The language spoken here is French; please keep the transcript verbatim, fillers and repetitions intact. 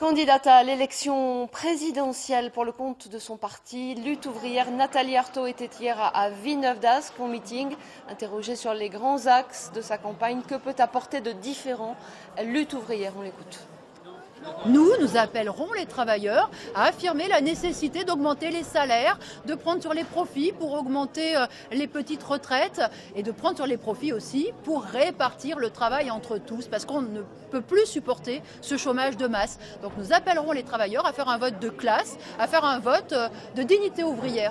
Candidate à l'élection présidentielle pour le compte de son parti, Lutte ouvrière, Nathalie Arthaud était hier à Villeneuve-d'Ascq en meeting. Interrogée sur les grands axes de sa campagne, que peut apporter de différent Lutte ouvrière? On l'écoute. Nous, nous appellerons les travailleurs à affirmer la nécessité d'augmenter les salaires, de prendre sur les profits pour augmenter les petites retraites et de prendre sur les profits aussi pour répartir le travail entre tous parce qu'on ne peut plus supporter ce chômage de masse. Donc nous appellerons les travailleurs à faire un vote de classe, à faire un vote de dignité ouvrière.